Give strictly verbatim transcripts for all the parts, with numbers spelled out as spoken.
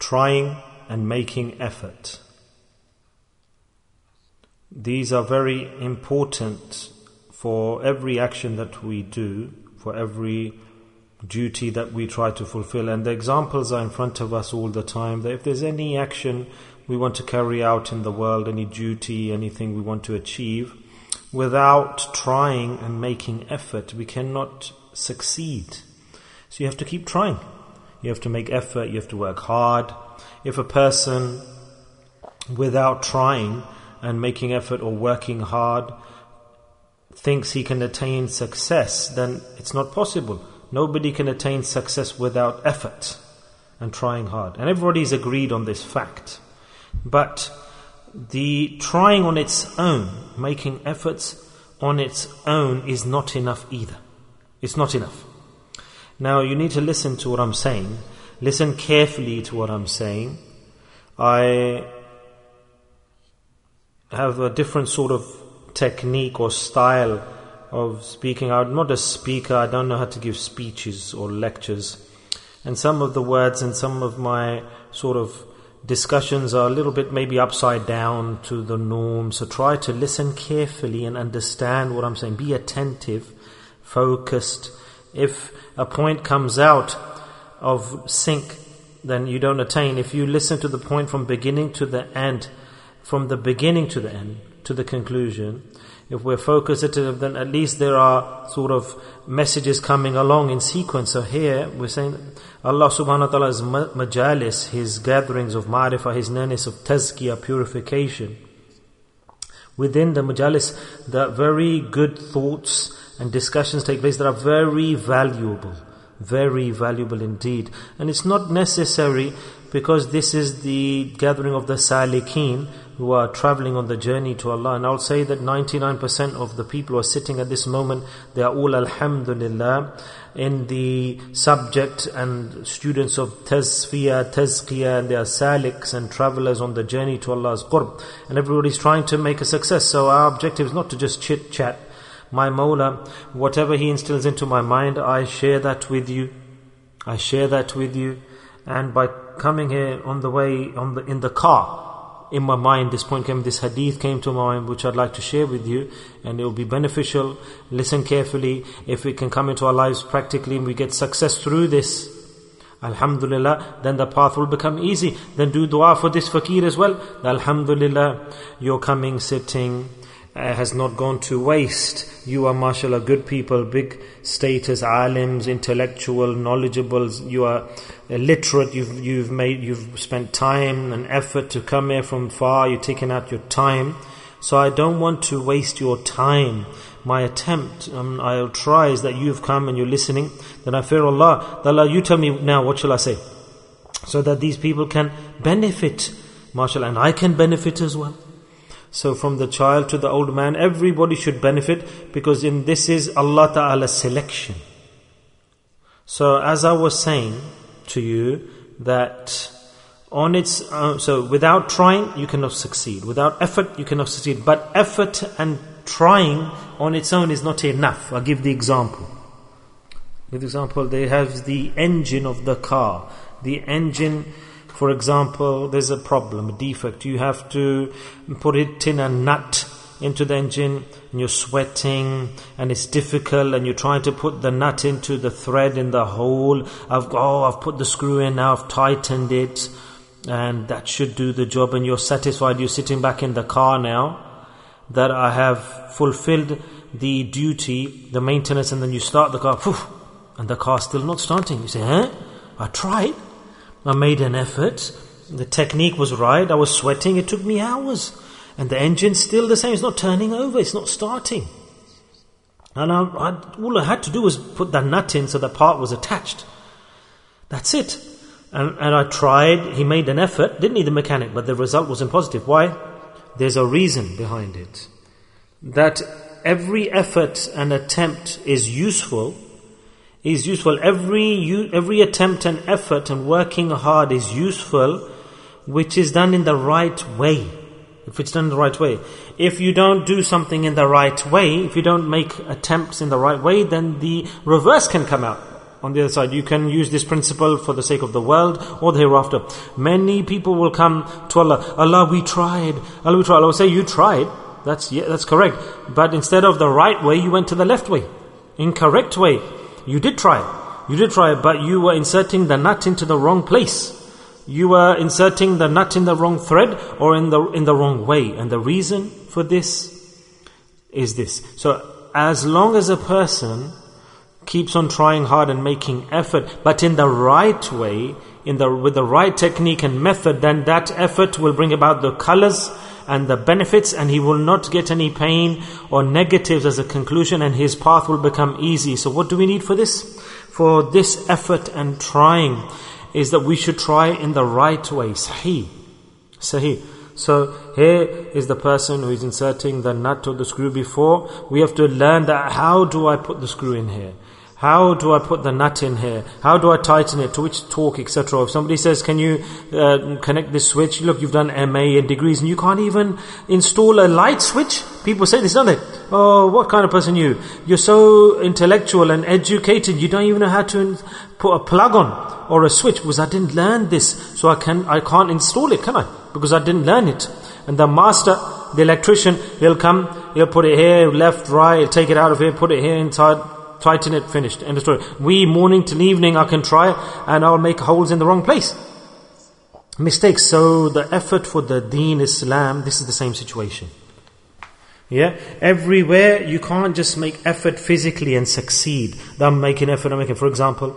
trying and making effort. These are very important for every action that we do, for every duty that we try to fulfill. And the examples are in front of us all the time, that if there's any action we want to carry out in the world, any duty, anything we want to achieve, without trying and making effort, we cannot succeed. So you have to keep trying. You have to make effort, you have to work hard. If a person, without trying and making effort or working hard, thinks he can attain success, then it's not possible. Nobody can attain success without effort and trying hard. And everybody's agreed on this fact. But the trying on its own, making efforts on its own, is not enough either. It's not enough. Now you need to listen to what I'm saying. Listen carefully to what I'm saying. I have a different sort of technique or style of speaking. I'm not a speaker. I don't know how to give speeches or lectures. And some of the words and some of my sort of discussions are a little bit maybe upside down to the norm. So try to listen carefully and understand what I'm saying. Be attentive, focused. If a point comes out of sync, then you don't attain. If you listen to the point from beginning to the end, from the beginning to the end, to the conclusion, if we're focused, then at least there are sort of messages coming along in sequence. So here we're saying Allah subhanahu wa ta'ala's majalis, His gatherings of ma'rifah, His nearness of tazkiyah, purification. Within the majalis, the very good thoughts and discussions take place that are very valuable. Very valuable indeed. And it's not necessary, because this is the gathering of the salikeen who are traveling on the journey to Allah. And I'll say that ninety-nine percent of the people who are sitting at this moment, they are all alhamdulillah in the subject and students of tazfiyah, tazkiyah, and they are saliks and travelers on the journey to Allah's qurb. And everybody's trying to make a success. So our objective is not to just chit chat. My Mawla, whatever He instills into my mind, I share that with you. I share that with you. And by coming here on the way, on the in the car, in my mind, this point came, this hadith came to my mind, which I'd like to share with you, and it will be beneficial. Listen carefully. If it can come into our lives practically and we get success through this, alhamdulillah, then the path will become easy. Then do dua for this fakir as well. Alhamdulillah, your coming, sitting Uh, has not gone to waste. You are, mashallah, good people, big status, alims, intellectual, knowledgeable. You are uh, literate. You've you've made you've spent time and effort to come here from far. You've taken out your time. So I don't want to waste your time. My attempt, um, I'll try, is that you've come and you're listening. Then I fear Allah. Allah, you tell me now, what shall I say, so that these people can benefit, mashallah, and I can benefit as well. So from the child to the old man, everybody should benefit, because in this is Allah Ta'ala's selection. So as I was saying to you, that on its uh, so without trying you cannot succeed. Without effort you cannot succeed. But effort and trying on its own is not enough. I'll give the example. For example, they have the engine of the car. The engine, for example, there's a problem, a defect. You have to put it in a nut into the engine, and you're sweating, and it's difficult, and you're trying to put the nut into the thread in the hole. I've oh, I've put the screw in now, I've tightened it, and that should do the job. And you're satisfied. You're sitting back in the car now, that I have fulfilled the duty, the maintenance, and then you start the car, poof, and the car's still not starting. You say, huh? I tried. I made an effort. The technique was right. I was sweating. It took me hours. And the engine's still the same. It's not turning over. It's not starting. And I, I, all I had to do was put that nut in so the part was attached. That's it. And, and I tried. He made an effort. Didn't need the mechanic, but the result wasn't positive. Why? There's a reason behind it. That every effort and attempt is useful is useful. Every every attempt and effort and working hard is useful, which is done in the right way. If it's done in the right way. If you don't do something in the right way, if you don't make attempts in the right way, then the reverse can come out. on the other side. You can use this principle for the sake of the world or the hereafter. Many people will come to Allah. Allah, we tried. Allah, we tried. Allah will say, you tried. That's yeah, that's correct. But instead of the right way, you went to the left way. Incorrect way. You did try. You did try, but you were inserting the nut into the wrong place. You were inserting the nut in the wrong thread or in the in the wrong way. And the reason for this is this. So as long as a person keeps on trying hard and making effort, but in the right way, in the with the right technique and method, then that effort will bring about the colors and the benefits, and he will not get any pain or negatives as a conclusion, and his path will become easy. So what do we need for this? For this effort and trying is that we should try in the right way. Sahih. Sahih. So here is the person who is inserting the nut or the screw before. We have to learn that how do I put the screw in here? How do I put the nut in here? How do I tighten it? To which torque, et cetera. If somebody says, can you uh, connect this switch? Look, you've done M A in degrees and you can't even install a light switch. People say this, don't they? Oh, what kind of person are you? You're so intellectual and educated, you don't even know how to put a plug on or a switch, because I didn't learn this. So I can, I can't install it, can I? Because I didn't learn it. And the master, the electrician, he'll come, he'll put it here, left, right, he'll take it out of here, put it here inside, tighten it, finished. End of story. We, morning till evening, I can try and I'll make holes in the wrong place. Mistakes. So the effort for the deen, Islam, this is the same situation. Yeah, everywhere you can't just make effort physically and succeed. I'm making effort, I'm making, for example,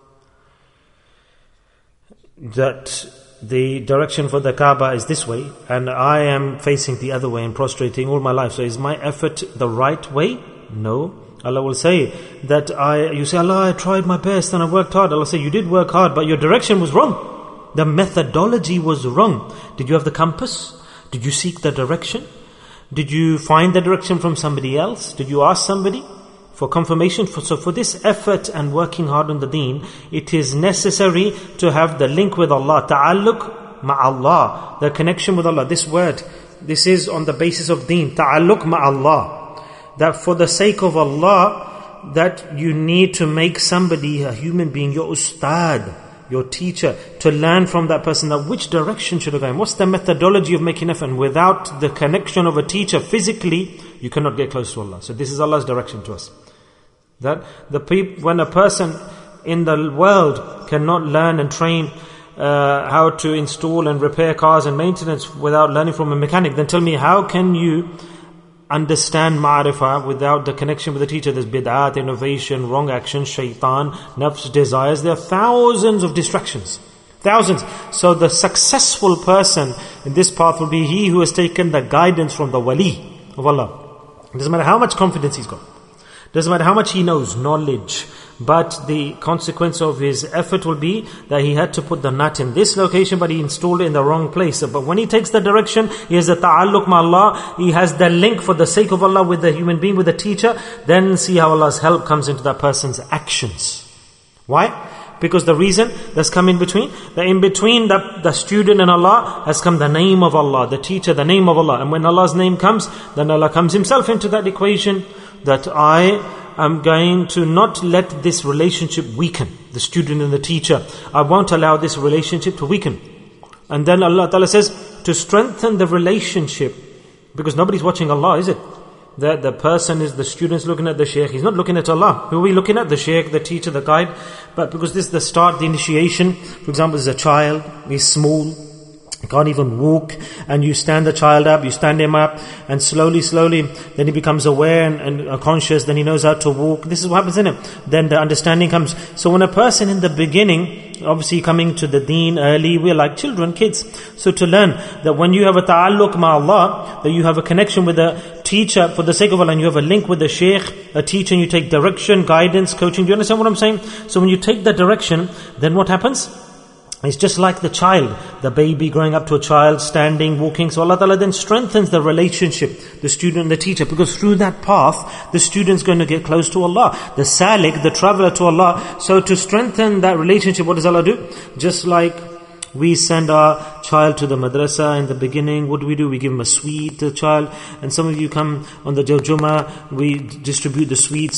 that the direction for the Kaaba is this way and I am facing the other way and prostrating all my life. So is my effort the right way? No. Allah will say that I, you say, Allah, I tried my best and I worked hard. Allah will say, you did work hard, but your direction was wrong. The methodology was wrong. Did you have the compass? Did you seek the direction? Did you find the direction from somebody else? Did you ask somebody for confirmation? For, so for this effort and working hard on the deen, it is necessary to have the link with Allah. Ta'alluq ma'allah. The connection with Allah. This word, this is on the basis of deen. Ta'alluq ma'allah. That for the sake of Allah, that you need to make somebody, a human being, your ustad, your teacher, to learn from that person that which direction should I go in? What's the methodology of making effort? And without the connection of a teacher physically, you cannot get close to Allah. So this is Allah's direction to us. That the peop- when a person in the world cannot learn and train uh, how to install and repair cars and maintenance without learning from a mechanic, then tell me, how can you understand ma'rifah without the connection with the teacher? There's bid'at, innovation, wrong action, shaitan, nafs, desires. There are thousands of distractions. Thousands. So the successful person in this path will be he who has taken the guidance from the wali of Allah. It doesn't matter how much confidence he's got. It doesn't matter how much he knows, knowledge. But the consequence of his effort will be that he had to put the nut in this location, but he installed it in the wrong place. But when he takes the direction, he has a ta'alluq ma Allah, he has the link for the sake of Allah with the human being, with the teacher, then see how Allah's help comes into that person's actions. Why? Because the reason that's come in between, that in between the, the student and Allah has come the name of Allah, the teacher, the name of Allah. And when Allah's name comes, then Allah comes Himself into that equation, that I I'm going to not let this relationship weaken, the student and the teacher. I won't allow this relationship to weaken. And then Allah Ta'ala says, to strengthen the relationship, because nobody's watching Allah, is it? The, the person is, the student's looking at the shaykh, he's not looking at Allah. Who are we looking at? The shaykh, the teacher, the guide. But because this is the start, the initiation, for example, there's a child, he's small, he can't even walk, and you stand the child up, you stand him up, and slowly, slowly, then he becomes aware and, and conscious, then he knows how to walk. This is what happens in him. Then the understanding comes. So when a person in the beginning, obviously coming to the deen early, we're like children, kids. So to learn that when you have a ta'alluq ma Allah, that you have a connection with a teacher for the sake of Allah, and you have a link with the shaykh, a teacher, and you take direction, guidance, coaching. Do you understand what I'm saying? So when you take that direction, then what happens? It's just like the child, the baby growing up to a child, standing, walking. So Allah Ta'ala then strengthens the relationship, the student and the teacher, because through that path, the student's going to get close to Allah. The salik, the traveler to Allah. So to strengthen that relationship, what does Allah do? Just like we send our child to the madrasa in the beginning, what do we do? We give him a sweet to the child. And some of you come on the Jummah, we distribute the sweets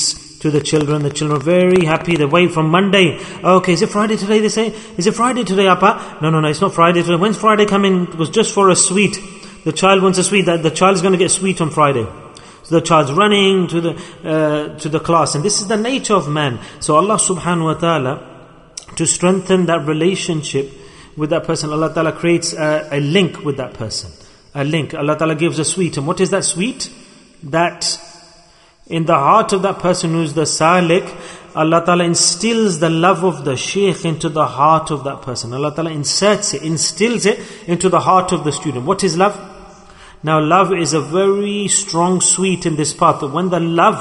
to the children. The children are very happy. They wait from Monday. Okay, is it Friday today? They say, is it Friday today, Appa? No, no, no, it's not Friday today. When's Friday coming? It was just for a sweet. The child wants a sweet. The child is going to get sweet on Friday. So the child's running to the uh, to the class. And this is the nature of man. So Allah subhanahu wa ta'ala, to strengthen that relationship with that person, Allah ta'ala creates a, a link with that person. A link. Allah ta'ala gives a sweet. And what is that sweet? That in the heart of that person who's the salik, Allah ta'ala instills the love of the shaykh into the heart of that person. Allah ta'ala inserts it, instills it into the heart of the student. What is love? Now love is a very strong sweet in this path. But when the love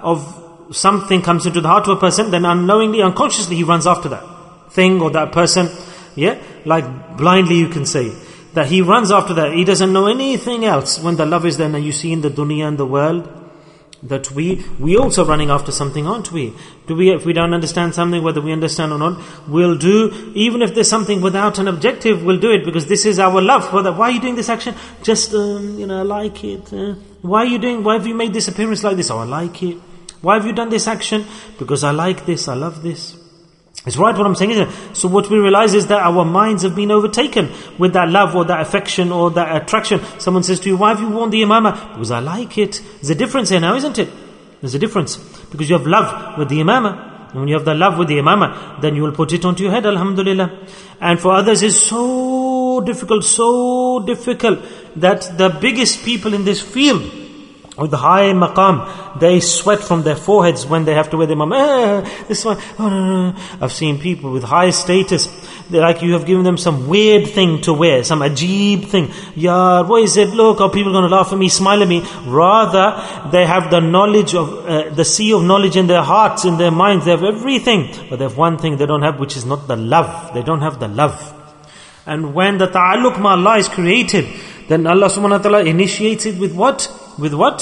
of something comes into the heart of a person, then unknowingly, unconsciously he runs after that thing or that person. Yeah? Like blindly you can say. That he runs after that. He doesn't know anything else. When the love is there, and you see in the dunya and the world, that we we also running after something, aren't we? Do we, if we don't understand something, whether we understand or not, we'll do, even if there's something without an objective, we'll do it because this is our love. For that, why are you doing this action? Just, um, you know, I like it. Uh, why are you doing, why have you made this appearance like this? Oh, I like it. Why have you done this action? Because I like this, I love this. It's right what I'm saying, isn't it? So what we realize is that our minds have been overtaken with that love or that affection or that attraction. Someone says to you, why have you worn the imamah? Because I like it. There's a difference here now, isn't it? There's a difference. Because you have love with the imamah. And when you have the love with the imamah, then you will put it onto your head, alhamdulillah. And for others it's so difficult, so difficult that the biggest people in this field, with the high maqam, they sweat from their foreheads when they have to wear the imam. Ah, this one, oh, no, no, no. I've seen people with high status, they're like you have given them some weird thing to wear, some ajib thing. Yeah, what is it? Look, are people going to laugh at me, smile at me? Rather, they have the knowledge of, uh, the sea of knowledge in their hearts, in their minds. They have everything. But they have one thing they don't have, which is not the love. They don't have the love. And when the ta'alluq ma Allah is created, then Allah subhanahu wa ta'ala initiates it with what? With what?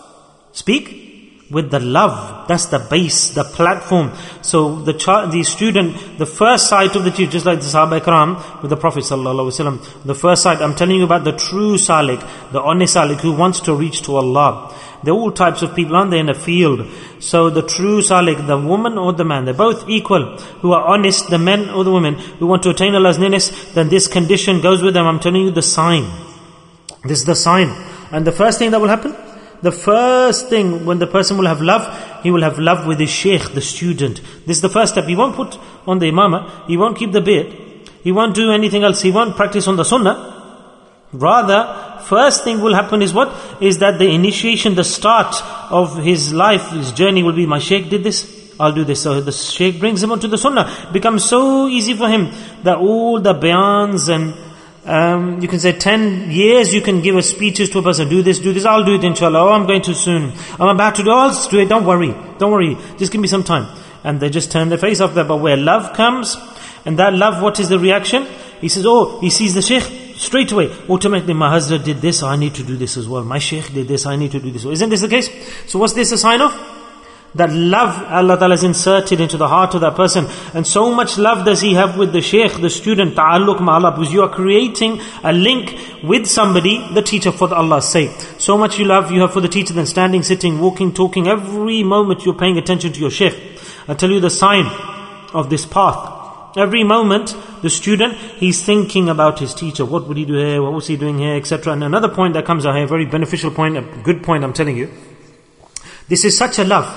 Speak? With the love. That's the base, the platform. So the child, the student, the first sight of the teacher, just like the Sahaba Ikram with the Prophet sallallahu alaihi wasallam. The first sight, I'm telling you about the true salik, the honest salik who wants to reach to Allah. There are all types of people, aren't they, in a field. So the true salik, the woman or the man, they're both equal. Who are honest, the men or the women, who want to attain Allah's nearness, then this condition goes with them. I'm telling you the sign. This is the sign. And the first thing that will happen, the first thing when the person will have love, he will have love with his shaykh, the student. This is the first step. He won't put on the imamah, he won't keep the beard, he won't do anything else, he won't practice on the sunnah. Rather, first thing will happen is what? Is that the initiation, the start of his life, his journey will be, my shaykh did this, I'll do this. So the shaykh brings him onto the sunnah. It becomes so easy for him that all the bayans and Um, you can say ten years you can give a speeches to a person, do this, do this, I'll do it inshallah, oh I'm going too soon, I'm about to do, I'll do it, don't worry, don't worry, just give me some time. And they just turn their face off that. But where love comes, and that love, what is the reaction? He says, oh, he sees the shaykh, straight away, automatically, my Hazrat did this, I need to do this as well, my shaykh did this, I need to do this. Isn't this the case? So what's this a sign of? That love Allah Ta'ala has inserted into the heart of that person. And so much love does he have with the shaykh, the student, ta'alluq ma'allah, because you are creating a link with somebody, the teacher, for Allah's sake. So much you love you have for the teacher, then standing, sitting, walking, talking, every moment you're paying attention to your shaykh. I'll tell you the sign of this path. Every moment, the student, he's thinking about his teacher. What would he do here? What was he doing here? Etc. And another point that comes out here, a very beneficial point, a good point I'm telling you. This is such a love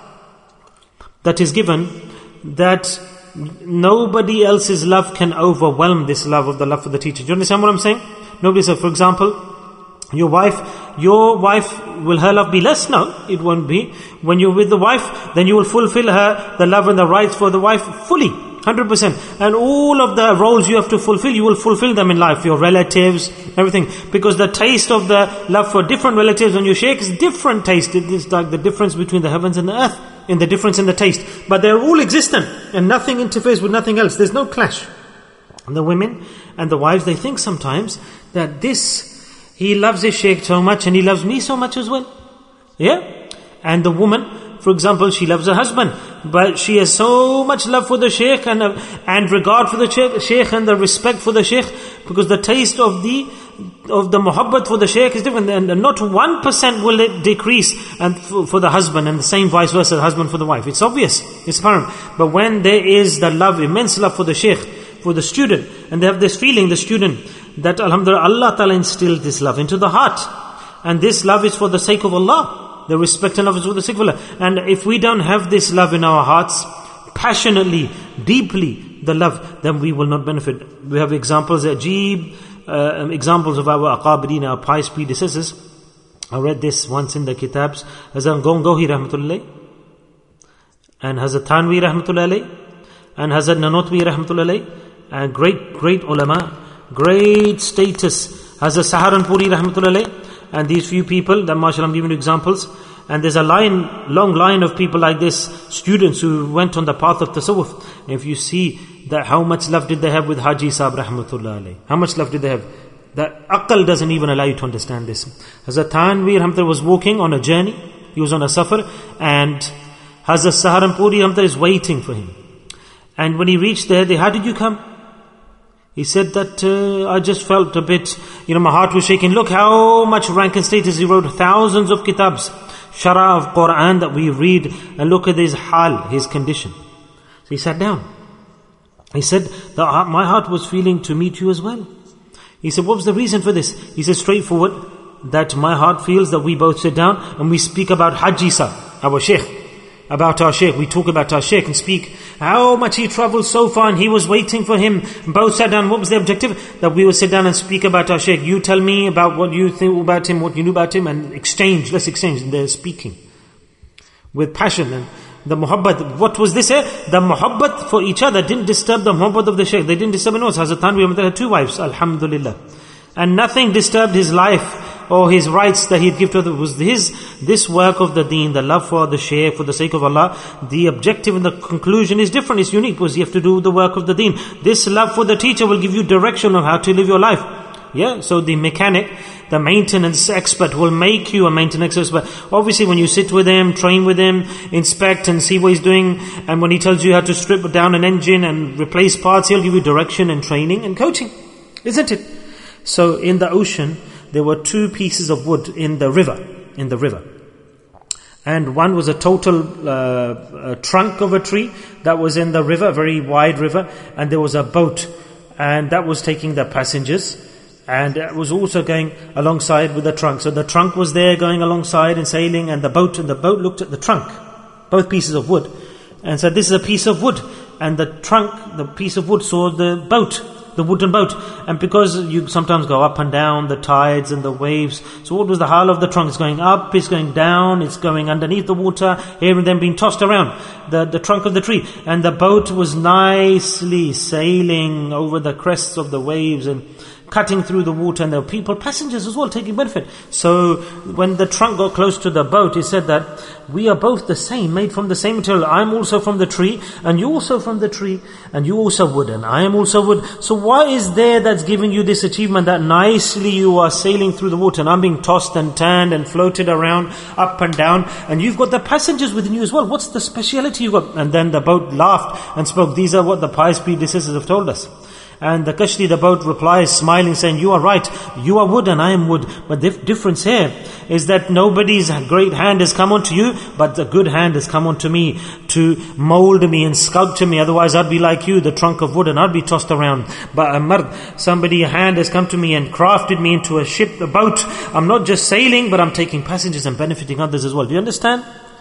that is given, that nobody else's love can overwhelm this love of the love for the teacher. Do you understand what I'm saying? Nobody said, for example, your wife, your wife, will her love be less? No, it won't be. When you're with the wife, then you will fulfill her, the love and the rights for the wife fully, one hundred percent. And all of the roles you have to fulfill, you will fulfill them in life, your relatives, everything. Because the taste of the love for different relatives on your shaykh is different taste. It is like the difference between the heavens and the earth, in the difference in the taste. But they're all existent, and nothing interferes with nothing else. There's no clash. And the women and the wives, they think sometimes that this, he loves his shaykh so much and he loves me so much as well. Yeah? And the woman, for example, she loves her husband, but she has so much love for the shaykh and, uh, and regard for the shaykh and the respect for the shaykh, Because the taste of the of the muhabbat for the shaykh is different, and not one percent will it decrease and for, for the husband, and the same vice versa, the husband for the wife. It's obvious, it's apparent. But when there is the love, immense love for the shaykh, for the student, and they have this feeling, the student, that alhamdulillah, Allah Ta'ala instilled this love into the heart. And this love is for the sake of Allah. The respect and love is for the sake of Allah. And if we don't have this love in our hearts, passionately, deeply, the love, then we will not benefit. We have examples, ajib, uh, examples of our aqabideen, our pious predecessors. I read this once in the kitabs. Hazrat Gongohi rahmatullah, and Hazrat Thanvi rahmatullah, and Hazrat Nanotwi rahmatullah, and great, great ulama, great status. Hazrat Saharanpuri rahmatullah, and these few people, that mashallah I'm giving you examples. And there's a line, long line of people like this, students who went on the path of tasawwuf. And if you see that how much love did they have with Haji Sahib rahmatullah alayh. How much love did they have? That aql doesn't even allow you to understand this. Hazrat Thanvi rahmatullah was walking on a journey. He was on a safar, and Hazrat Saharanpuri rahmatullah is waiting for him. And when he reached there, they, how did you come? He said that uh, I just felt a bit, you know, my heart was shaking. Look how much rank and status. He wrote thousands of kitabs, Shara of Quran that we read, and look at his hal, his condition. So he sat down. He said, that my heart was feeling to meet you as well. He said, what was the reason for this? He said, straightforward, that my heart feels that we both sit down and we speak about Haji Sahib, our Shaykh. About our Shaykh, we talk about our Shaykh and speak how much he travelled so far and he was waiting for him. Both sat down. What was the objective? That we would sit down and speak about our Shaykh. You tell me about what you think about him, what you knew about him, and exchange, let's exchange. And they're speaking with passion. And the muhabbat, what was this here? The muhabbat for each other didn't disturb the muhabbat of the Shaykh. They didn't disturb anyone else. Hazrat Thanvi had two wives, alhamdulillah. And nothing disturbed his life or his rights that he'd give to others. It was his, this work of the deen, the love for the shaykh, for the sake of Allah. The objective and the conclusion is different, it's unique, because you have to do the work of the deen. This love for the teacher will give you direction on how to live your life. Yeah, so the mechanic, the maintenance expert will make you a maintenance expert. Obviously when you sit with him, train with him, inspect and see what he's doing, and when he tells you how to strip down an engine and replace parts, he'll give you direction and training and coaching. Isn't it? So in the ocean, there were two pieces of wood in the river, in the river. And one was a total uh, a trunk of a tree that was in the river, a very wide river, and there was a boat, and that was taking the passengers, and it was also going alongside with the trunk. So the trunk was there going alongside and sailing, and the boat, and the boat looked at the trunk, both pieces of wood, and said, this is a piece of wood. And the trunk, the piece of wood saw the boat, the wooden boat. And because you sometimes go up and down, the tides and the waves, so what was the hal of the trunk? It's going up, it's going down, it's going underneath the water, here and then being tossed around, the, the trunk of the tree. And the boat was nicely sailing over the crests of the waves and cutting through the water, and there were people, passengers as well, taking benefit. So when the trunk got close to the boat, he said that we are both the same, made from the same material. I'm also from the tree, and you also from the tree, and you also wood, and I am also wood. So what is there that's giving you this achievement that nicely you are sailing through the water, and I'm being tossed and turned and floated around up and down, and you've got the passengers within you as well. What's the speciality you got? And then the boat laughed and spoke, these are what the pious predecessors have told us. And the Kashti, the boat, replies, smiling, saying, you are right, you are wood and I am wood. But the difference here is that nobody's great hand has come onto you, but the good hand has come onto me to mold me and sculpture me. Otherwise I'd be like you, the trunk of wood, and I'd be tossed around. But a mard, somebody, a hand has come to me and crafted me into a ship, a boat. I'm not just sailing, but I'm taking passengers and benefiting others as well. Do you understand?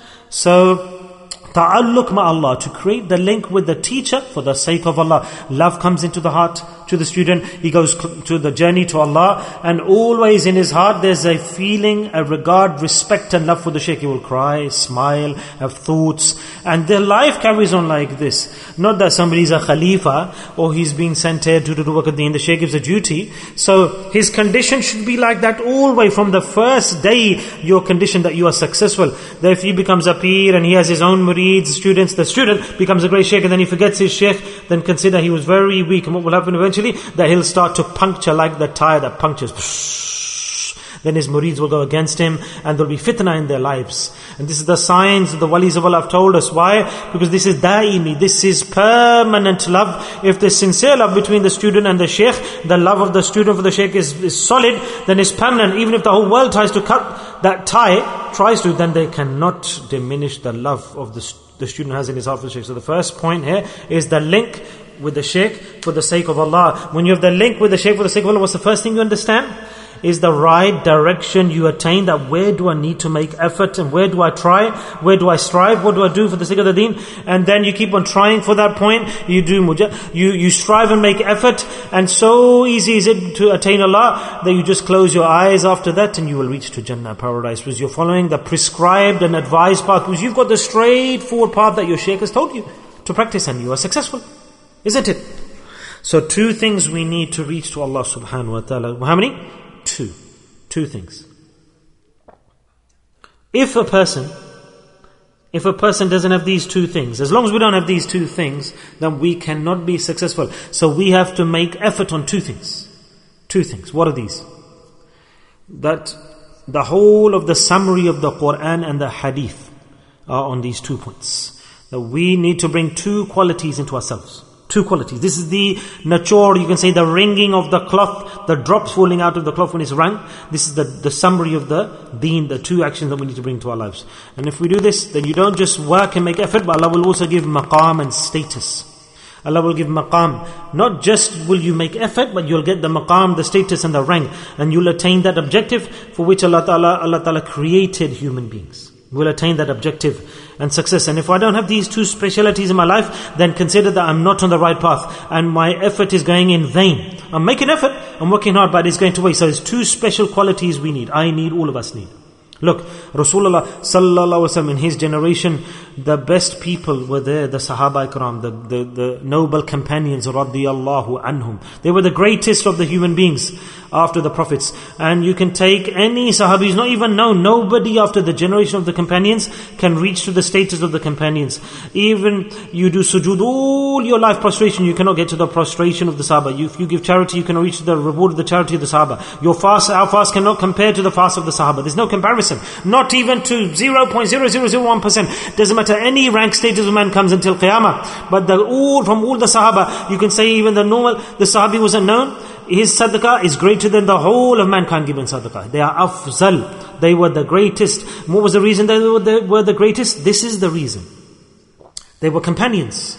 So, ta'alluq ma'Allah, to create the link with the teacher for the sake of Allah. Love comes into the heart to the student. He goes to the journey to Allah, and always in his heart there's a feeling, a regard, respect and love for the shaykh. He will cry, smile, have thoughts, and their life carries on like this. Not that somebody's a khalifa or he's being sent here to do work at the end. The shaykh gives a duty. So his condition should be like that all the way from the first day. Your condition that you are successful. That if he becomes a peer and he has his own murids, students, the student becomes a great shaykh, and then he forgets his shaykh, then consider he was very weak. And what will happen eventually? That he'll start to puncture like the tire that punctures. then his murids will go against him, and there'll be fitna in their lives. And this is the signs that the walis of Allah have told us. Why? Because this is daimi, this is permanent love. If there's sincere love between the student and the shaykh, the love of the student for the shaykh is, is solid, then it's permanent. Even if the whole world tries to cut that tie, tries to, then they cannot diminish the love of the, the student has in his heart for the shaykh. So the first point here is the link with the shaykh for the sake of Allah. When you have the link with the shaykh for the sake of Allah, what's the first thing you understand? Is the right direction you attain, that where do I need to make effort, and where do I try, where do I strive, what do I do for the sake of the deen? And then you keep on trying for that point. You do muja- you you strive and make effort, and so easy is it to attain Allah that you just close your eyes after that and you will reach to Jannah, paradise, because you're following the prescribed and advised path, because you've got the straightforward path that your shaykh has told you to practice, and you are successful, isn't it? So two things we need to reach to Allah subhanahu wa ta'ala. How many? Two. Two things. If a person, if a person doesn't have these two things, as long as we don't have these two things, then we cannot be successful. So we have to make effort on two things. Two things. What are these? That the whole of the summary of the Quran and the Hadith are on these two points. That we need to bring two qualities into ourselves. Two qualities. This is the nature, you can say the wringing of the cloth, the drops falling out of the cloth when it's wrung. This is the, the summary of the deen, the two actions that we need to bring to our lives. And if we do this, then you don't just work and make effort, but Allah will also give maqam and status. Allah will give maqam. Not just will you make effort, but you'll get the maqam, the status and the rank. And you'll attain that objective for which Allah Ta'ala, Allah Ta'ala created human beings. Will attain that objective and success. And if I don't have these two specialities in my life, then consider that I'm not on the right path and my effort is going in vain. I'm making effort, I'm working hard, but it's going to waste. So there's two special qualities we need. I need, all of us need. Look, Rasulullah sallallahu alaihi wasallam, in his generation, the best people were there, the Sahaba Ikram, the, the, the noble companions, radiyallahu anhum. They were the greatest of the human beings after the prophets. And you can take any Sahabi who's not even known. Nobody after the generation of the companions can reach to the status of the companions. Even you do sujood all your life prostration, you cannot get to the prostration of the Sahaba. You, if you give charity, you cannot reach to the reward of the charity of the Sahaba. Your fast, our fast cannot compare to the fast of the Sahaba. There's no comparison. Not even to zero point zero zero zero one percent. Doesn't matter any rank status of man comes until Qiyamah. But the, all from all the Sahaba, you can say even the normal, the Sahabi wasn't known. His sadaqah is greater than the whole of mankind given sadaqah. They are afzal. They were the greatest. What was the reason they were the, were the greatest? This is the reason. They were companions.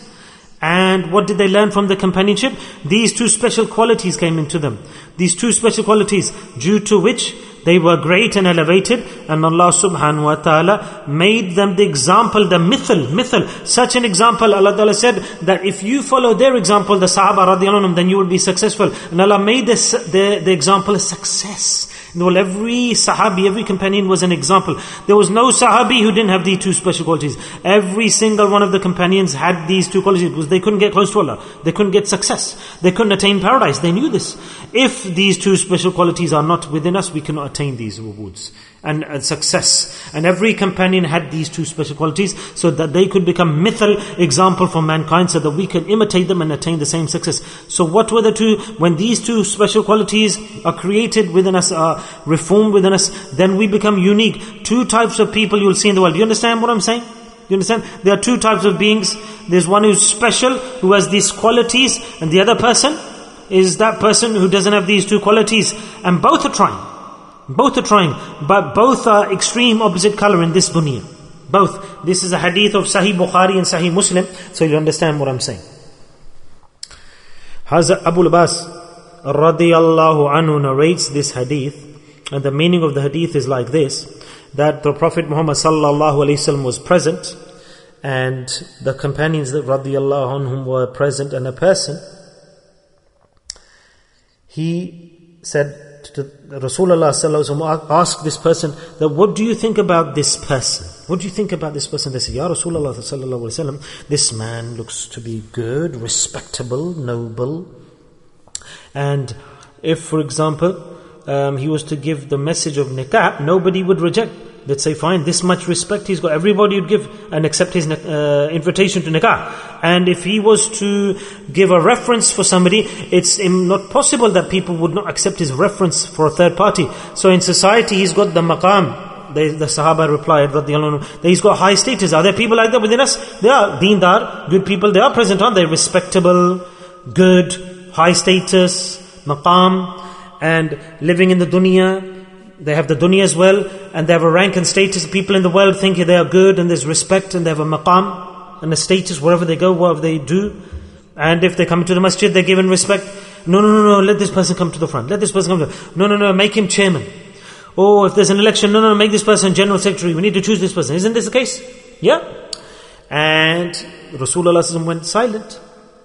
And what did they learn from the companionship? These two special qualities came into them. These two special qualities, due to which they were great and elevated, and Allah subhanahu wa ta'ala made them the example, the mithal, mithal. Such an example, Allah ta'ala said that if you follow their example, the Sahaba radiallahu anhum, then you will be successful. And Allah made this, the, the example a success. Well, every Sahabi, every companion was an example. There was no Sahabi who didn't have these two special qualities. Every single one of the companions had these two qualities, because they couldn't get close to Allah. They couldn't get success. They couldn't attain paradise. They knew this. If these two special qualities are not within us, we cannot attain these rewards and, and success. And every companion had these two special qualities, so that they could become mithal, example for mankind, so that we can imitate them and attain the same success. So what were the two? When these two special qualities are created within us, are reformed within us, then we become unique. Two types of people you will see in the world. Do you understand what I'm saying? Do you understand? There are two types of beings. There's one who's special, who has these qualities, and the other person is that person who doesn't have these two qualities. And both are trying. Both are trying, but both are extreme opposite color in this dunya. Both. This is a hadith of Sahih Bukhari and Sahih Muslim, so you understand what I'm saying. Hazrat Abu Abbas radiyallahu anhu narrates this hadith, and the meaning of the hadith is like this, that the Prophet Muhammad sallallahu alaihi wasallam was present, and the companions that radiyallahu anhum were present, and a person, he said to Rasulullah sallallahu alaihi wasallam, asked this person that, what do you think about this person? What do you think about this person? They said, Ya Rasulullah sallallahu alaihi wasallam, this man looks to be good, respectable, noble. And if, for example, um, he was to give the message of nikah, nobody would reject. they'd say, fine, this much respect he's got, everybody would give and accept his uh, invitation to nikah. And if he was to give a reference for somebody, it's not possible that people would not accept his reference for a third party. So in society, he's got the maqam. The, the Sahaba replied, radiyallahu anhu, that he's got high status. Are there people like that within us? They are deendar, good people. They are present, aren't they? Respectable, good, high status, maqam, and living in the dunya. They have the dunya as well, and they have a rank and status. People in the world think they are good, and there's respect, and they have a maqam and a status wherever they go, whatever they do. And if they come to the masjid, they're given respect. No, no, no, no, let this person come to the front. Let this person come to the front. No, no, no, make him chairman. Or if there's an election, no, no, no, make this person general secretary. We need to choose this person. Isn't this the case? Yeah. And Rasulullah went silent.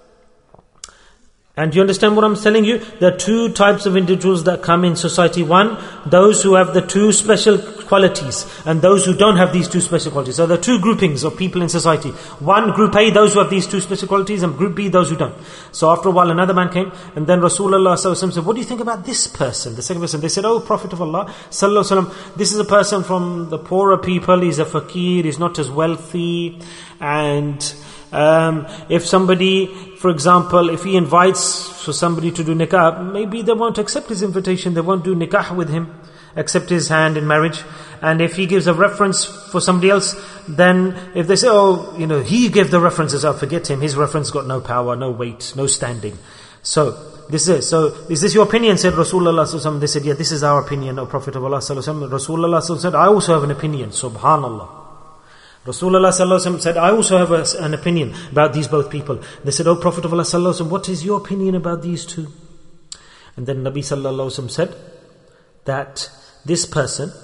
And do you understand what I'm telling you? There are two types of individuals that come in society. One, those who have the two special qualities, and those who don't have these two special qualities. So there are two groupings of people in society. One, group A, those who have these two special qualities, and group B, those who don't. So after a while, another man came, and then Rasulullah said, what do you think about this person? The second person, they said, oh, Prophet of Allah, sallallahu alaihi wasallam, this is a person from the poorer people, he's a fakir, he's not as wealthy, and Um, if somebody, for example, if he invites for somebody to do nikah, maybe they won't accept his invitation, they won't do nikah with him, accept his hand in marriage. And if he gives a reference for somebody else, then if they say, oh, you know, he gave the references, I'll forget him, his reference got no power, no weight, no standing. So, this is so. Is this your opinion? Said Rasulullah sallallahu alaihi wasallam. They said, yeah, this is our opinion, O Prophet of Allah sallallahu alaihi wasallam. Rasulullah sallallahu alaihi wasallam said, I also have an opinion. Subhanallah. Rasulullah sallallahu alaihi wasallam said, I also have a, an opinion about these both people. They said, oh Prophet of Allah sallallahu alaihi wasallam, what is your opinion about these two? And then Nabi sallallahu alaihi wasallam said that this person,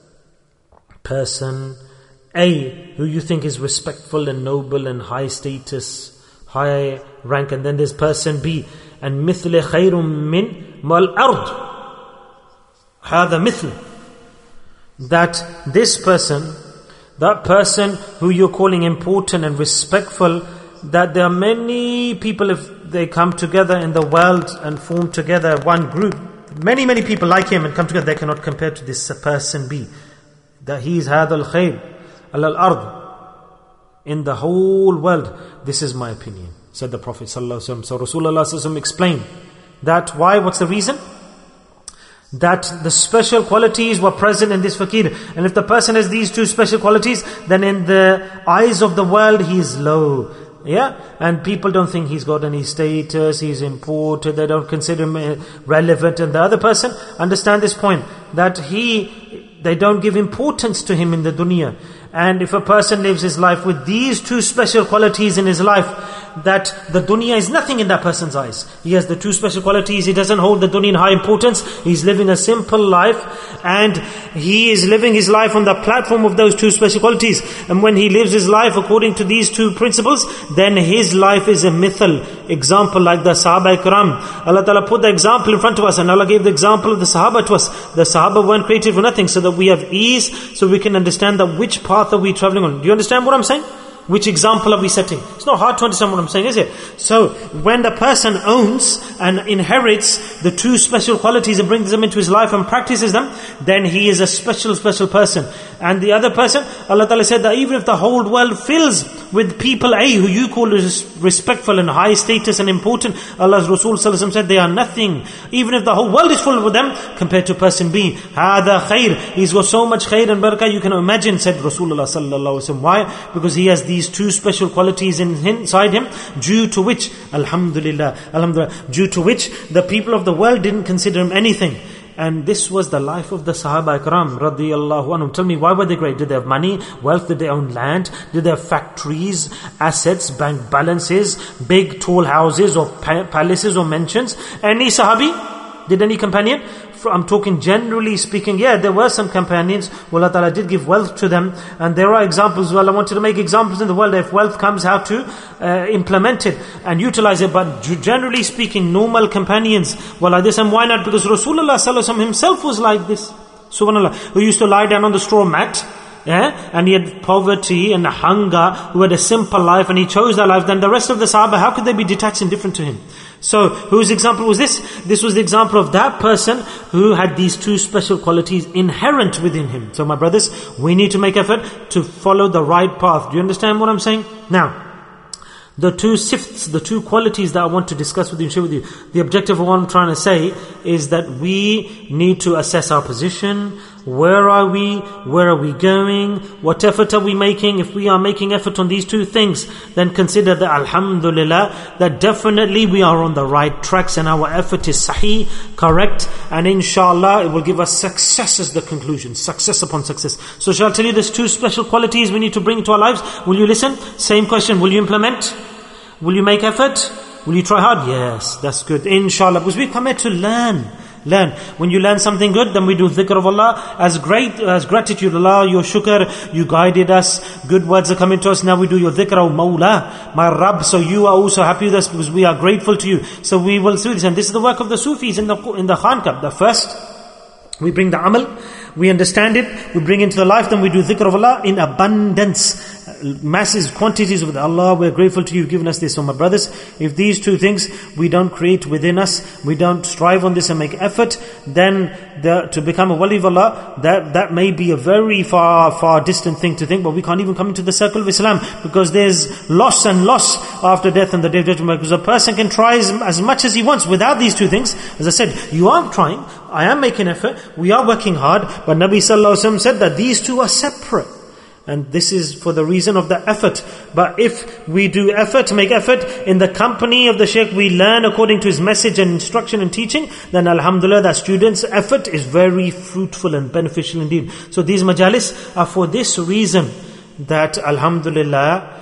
person A, who you think is respectful and noble and high status, high rank, and then there's person B, and مثل خير من mal ard. هذا مثل. That this person, that person who you're calling important and respectful, that there are many people, if they come together in the world and form together one group, many, many people like him and come together, they cannot compare to this person B. That he is هذا الخير على الأرض. In the whole world, this is my opinion, said the Prophet sallallahu alaihi wasallam. So Rasulullah sallallahu alaihi wasallam explained that why, what's the reason? That the special qualities were present in this fakir. And if the person has these two special qualities, then in the eyes of the world, he is low. Yeah? And people don't think he's got any status, he's important, they don't consider him relevant. And the other person, understand this point, that he, they don't give importance to him in the dunya. And if a person lives his life with these two special qualities in his life, that the dunya is nothing in that person's eyes. He has the two special qualities, he doesn't hold the dunya in high importance, he's living a simple life, and he is living his life on the platform of those two special qualities. And when he lives his life according to these two principles, then his life is a mithal, example like the Sahaba Ikram. Allah Ta'ala put the example in front of us, and Allah gave the example of the Sahaba to us. The Sahaba weren't created for nothing, so that we have ease, so we can understand that which path are we traveling on. Do you understand what I'm saying? Which example are we setting? It's not hard to understand what I'm saying, is it? So, when the person owns and inherits the two special qualities and brings them into his life and practices them, then he is a special, special person. And the other person, Allah Ta'ala said that even if the whole world fills with people A, who you call respectful and high status and important, Allah's Rasul Sallallahu Alaihi Wasallam said they are nothing. Even if the whole world is full with them, compared to person B. هَذَا خَيْر. He's got so much khair and barakah, you can imagine, said Rasulullah Sallallahu Alaihi Wasallam. Why? Because he has these two special qualities in him, inside him, due to which, Alhamdulillah, Alhamdulillah, due to which the people of the world didn't consider him anything. And this was the life of the Sahaba Ikram radiyallahu anhum. Tell me, why were they great? Did they have money, wealth? Did they own land? Did they have factories, assets, bank balances, big tall houses or palaces or mansions? Any Sahabi? Did any companion? I'm talking generally speaking, yeah, there were some companions, Allah Ta'ala did give wealth to them, and there are examples. Well, I wanted to make examples in the world, if wealth comes, how to uh, implement it and utilize it. But generally speaking, normal companions were like this. And why not? Because Rasulullah Sallallahu Alaihi Wasallam himself was like this, subhanAllah, who used to lie down on the straw mat, yeah, and he had poverty and hunger, who had a simple life, and he chose that life. Then the rest of the Sahaba, how could they be detached and different to him? So, whose example was this? This was the example of that person who had these two special qualities inherent within him. So my brothers, we need to make effort to follow the right path. Do you understand what I'm saying? Now, the two sifts, the two qualities that I want to discuss with you and share with you. The objective of what I'm trying to say is that we need to assess our position. Where are we? Where are we going? What effort are we making? If we are making effort on these two things, then consider that alhamdulillah, that definitely we are on the right tracks and our effort is sahih, correct, and inshallah it will give us success as the conclusion. Success upon success. So shall I tell you there's two special qualities we need to bring into our lives? Will you listen? Same question. Will you implement? Will you make effort? Will you try hard? Yes, that's good. Inshallah. Because we come here to learn. Learn. When you learn something good, then we do dhikr of Allah as great, as gratitude. Allah, your shukr, you guided us. Good words are coming to us. Now we do your dhikr, oh Mawla, my Rabb. So you are also happy with us because we are grateful to you. So we will do this. And this is the work of the Sufis in the, in the Khanqah. The first, we bring the amal, we understand it, we bring into the life, then we do dhikr of Allah in abundance. Massive quantities with Allah, we're grateful to you, you've given us this. So my brothers, if these two things we don't create within us, we don't strive on this and make effort, then the, to become a wali of Allah, that, that may be a very far, far distant thing to think, but we can't even come into the circle of Islam, because there's loss and loss after death and the day of judgment, because a person can try as, as much as he wants without these two things. As I said, you are trying, I am making effort, we are working hard, but Nabi Sallallahu Alaihi Wasallam said that these two are separate. And this is for the reason of the effort. But if we do effort, make effort in the company of the Shaykh, we learn according to his message and instruction and teaching, then alhamdulillah, that student's effort is very fruitful and beneficial indeed. So these majalis are for this reason, that alhamdulillah,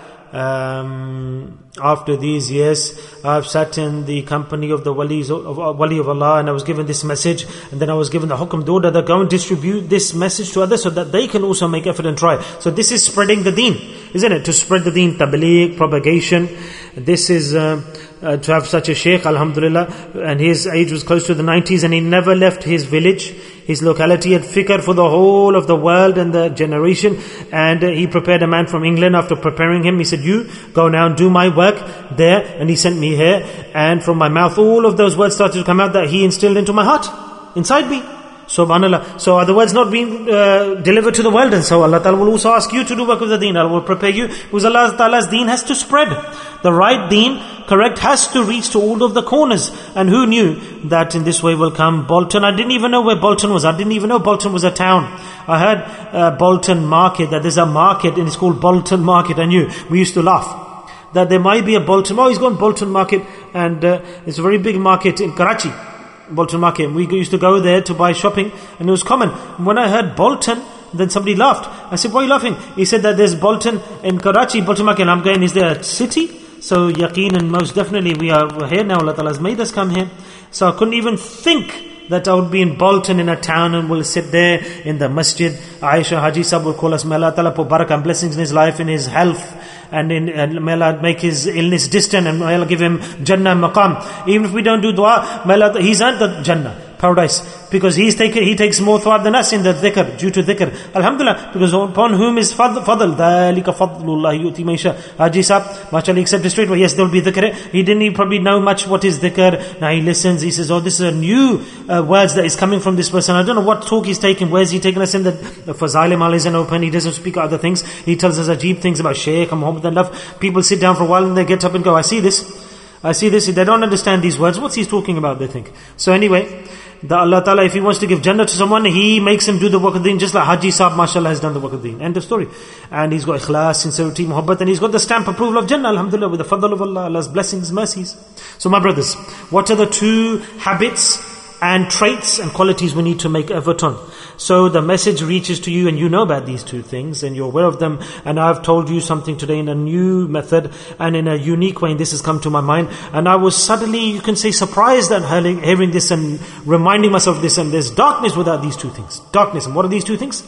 um, after these years, I've sat in the company of the walis of, of Wali of Allah, and I was given this message, and then I was given the hukum, the order that go and distribute this message to others so that they can also make effort and try. So this is spreading the deen, isn't it? To spread the deen, tabligh, propagation. This is uh, uh, to have such a shaykh, alhamdulillah, and his age was close to the nineties, and he never left his village, his locality, had fikr for the whole of the world and the generation. And uh, he prepared a man from England. After preparing him, he said, you go now and do my work there. And he sent me here, and from my mouth all of those words started to come out that he instilled into my heart, inside me. Subhanallah. So are the words not being uh, delivered to the world? And so Allah Ta'ala will also ask you to do work of the deen. Allah will prepare you, because Allah Ta'ala's deen has to spread. The right deen, correct, has to reach to all of the corners. And who knew that in this way will come Bolton? I didn't even know where Bolton was. I didn't even know Bolton was a town. I heard uh, Bolton Market, that there's a market and it's called Bolton Market. I knew. We used to laugh that there might be a Bolton. Oh, he's gone Bolton Market, and uh, it's a very big market in Karachi. Bolton Market. We used to go there to buy shopping, and it was common. When I heard Bolton, then somebody laughed. I said, why are you laughing? He said that there's Bolton in Karachi, Bolton Market. And I'm going, is there a city? So yaqeen, and most definitely we are here now. Allah Ta'ala has made us come here. So I couldn't even think that I would be in Bolton in a town and will sit there in the masjid. Aisha Haji Sahib will call us, may Allah Ta'ala put barakah and blessings in his life, in his health, and, in, and may Allah make his illness distant, and may Allah give him Jannah maqam. Even if we don't do dua, may Allah, he's earned the Jannah, paradise, because he's taken, he takes more thawab than us in the dhikr, due to dhikr. Alhamdulillah, because upon whom is fadl, fadl dhalika fadlullah yu'ti man yasha. Haji Sahib, mashallah, accepted straight, well, yes, there will be dhikr. He didn't even probably know much what is dhikr. Now he listens, he says, oh, this is a new uh, words that is coming from this person. I don't know what talk he's taking, where's he taking us in. The, the Fazail Mal isn't open, he doesn't speak other things. He tells us ajib things about Shaykh and Muhammad and love. People sit down for a while and they get up and go, I see this, I see this. They don't understand these words. What's he talking about, they think. So anyway, the Allah Ta'ala, if He wants to give Jannah to someone, He makes him do the work of deen, just like Haji Sahib, mashallah, has done the work of deen. End of story. And he's got ikhlas, sincerity, muhabbat, and he's got the stamp approval of Jannah, alhamdulillah, with the fadl of Allah, Allah's blessings, mercies. So my brothers, what are the two habits and traits and qualities we need to make effort on? So the message reaches to you, and you know about these two things, and you're aware of them. And I've told you something today in a new method and in a unique way, and this has come to my mind. And I was suddenly, you can say, surprised at hearing this and reminding myself of this. And there's darkness without these two things. Darkness. And what are these two things?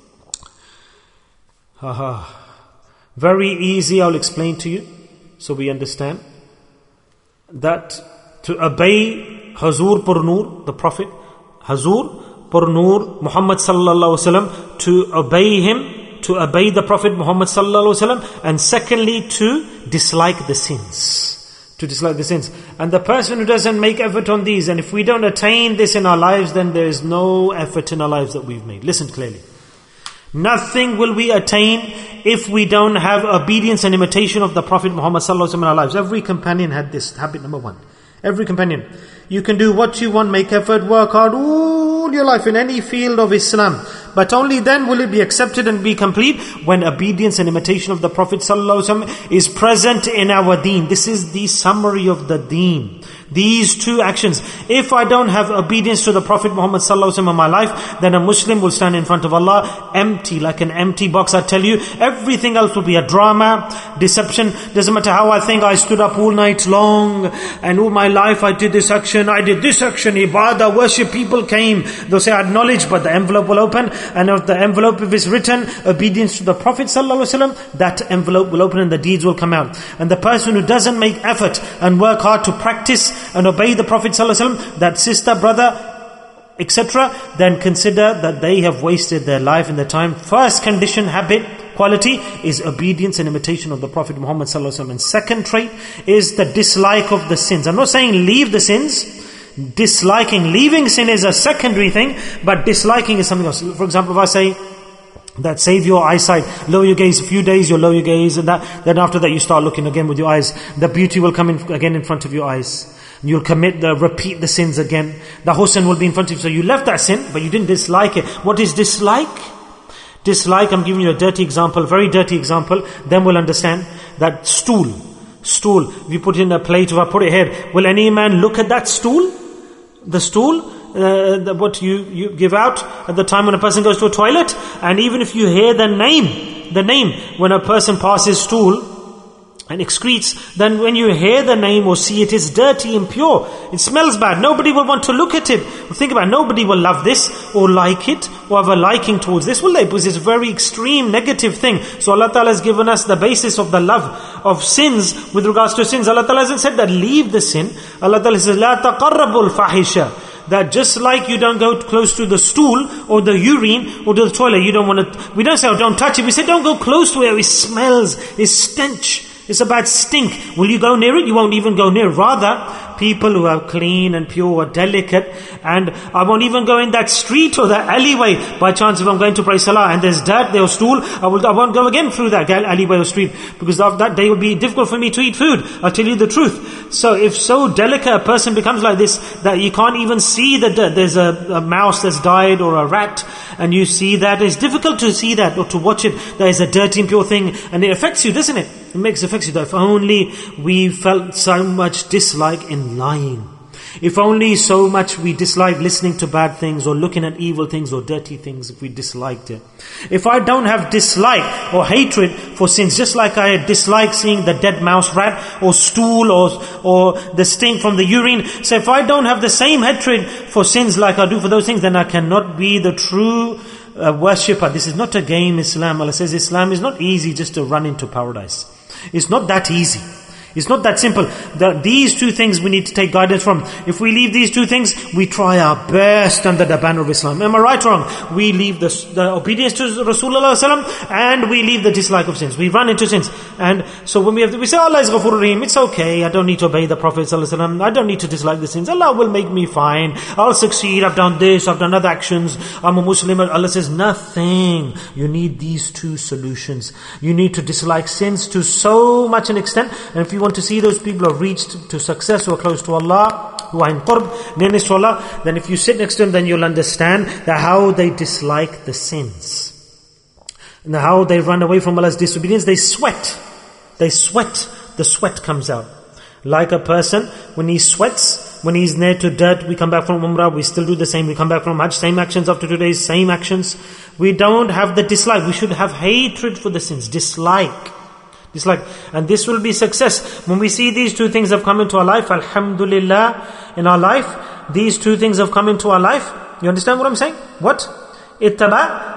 Haha. Very easy, I'll explain to you, so we understand. That to obey Hazur Pur Noor, the Prophet, Hazur Pur Noor, Muhammad sallallahu alaihi wasallam, to obey him, to obey the Prophet Muhammad sallallahu alaihi wasallam, and secondly to dislike the sins, to dislike the sins. And the person who doesn't make effort on these, and if we don't attain this in our lives, then there is no effort in our lives that we've made. Listen clearly. Nothing will we attain if we don't have obedience and imitation of the Prophet Muhammad sallallahu alaihi wasallam in our lives. Every companion had this habit, number one. Every companion. You can do what you want, make effort, work hard all your life in any field of Islam. But only then will it be accepted and be complete when obedience and imitation of the Prophet ﷺ is present in our deen. This is the summary of the deen. These two actions. If I don't have obedience to the Prophet Muhammad ﷺ in my life, then a Muslim will stand in front of Allah empty, like an empty box. I tell you, everything else will be a drama, deception. Doesn't matter how I think I stood up all night long and all my life I did this action, I did this action, ibadah, worship, people came. They'll say I had knowledge, but the envelope will open. And if the envelope, if it's written obedience to the Prophet ﷺ, that envelope will open and the deeds will come out. And the person who doesn't make effort and work hard to practice and obey the Prophet ﷺ, that sister, brother, et cetera, then consider that they have wasted their life and their time. First condition, habit, quality is obedience and imitation of the Prophet Muhammad ﷺ. And second trait is the dislike of the sins. I'm not saying leave the sins. Disliking, leaving sin is a secondary thing, but disliking is something else. For example, if I say that save your eyesight, lower your gaze, a few days you'll lower your gaze, and that, then after that you start looking again with your eyes. The beauty will come in again in front of your eyes. You'll commit the, repeat the sins again. The husn will be in front of you. So you left that sin, but you didn't dislike it. What is dislike? Dislike, I'm giving you a dirty example, very dirty example, then we'll understand. That stool, stool, if you put it in a plate, if I put it here, will any man look at that stool? The stool, uh, the, what you, you give out at the time when a person goes to a toilet, and even if you hear the name, the name, when a person passes stool and excretes, then when you hear the name or see it, it's dirty, impure, it smells bad, nobody will want to look at it. Think about it, nobody will love this or like it or have a liking towards this, will they? Because it's a very extreme negative thing. So Allah Ta'ala has given us the basis of the love of sins with regards to sins. Allah Ta'ala hasn't said that leave the sin. Allah Ta'ala says, La taqarrabul fahisha. That just like you don't go close to the stool or the urine or to the toilet, you don't want to, we don't say, oh, don't touch it. We say, don't go close to it. It smells, it's stench. It's a bad stink. Will you go near it? You won't even go near it. Rather, people who are clean and pure, are delicate, and I won't even go in that street or that alleyway. By chance, if I'm going to pray salah and there's dirt there or stool, I, will, I won't go again through that alleyway or street, because of that day will be difficult for me to eat food. I'll tell you the truth. So if so delicate a person becomes like this, that you can't even see the dirt, there's a, a mouse that's died or a rat, and you see that, it's difficult to see that or to watch it. There is a dirty, impure thing, and it affects you, doesn't it? It makes affects you. That if only we felt so much dislike in lying. If only so much we dislike listening to bad things or looking at evil things or dirty things, if we disliked it. If I don't have dislike or hatred for sins, just like I dislike seeing the dead mouse, rat or stool or, or the stink from the urine. So if I don't have the same hatred for sins like I do for those things, then I cannot be the true uh, worshipper. This is not a game, Islam. Allah says Islam is not easy just to run into paradise. It's not that easy. It's not that simple. The, these two things we need to take guidance from. If we leave these two things, we try our best under the banner of Islam. Am I right or wrong? We leave the, the obedience to Rasulullah sallallahu alaihi wasallam, and we leave the dislike of sins. We run into sins. And so when we have to, we say, Allah is Ghafur Rahim, it's okay, I don't need to obey the Prophet sallallahu alaihi wasallam, I don't need to dislike the sins, Allah will make me fine, I'll succeed, I've done this, I've done other actions, I'm a Muslim. Allah says, nothing. You need these two solutions. You need to dislike sins to so much an extent, and if you want to see those people who have reached to success, who are close to Allah, who are in qurb, nearness to Allah, then if you sit next to them, then you'll understand that how they dislike the sins. And how they run away from Allah's disobedience, they sweat. They sweat. The sweat comes out. Like a person, when he sweats, when he's near to dirt, we come back from Umrah, we still do the same. We come back from Hajj, same actions after two days, same actions. We don't have the dislike. We should have hatred for the sins. Dislike. Dislike. And this will be success. When we see these two things have come into our life, alhamdulillah, in our life, these two things have come into our life. You understand what I'm saying? What? Ittaba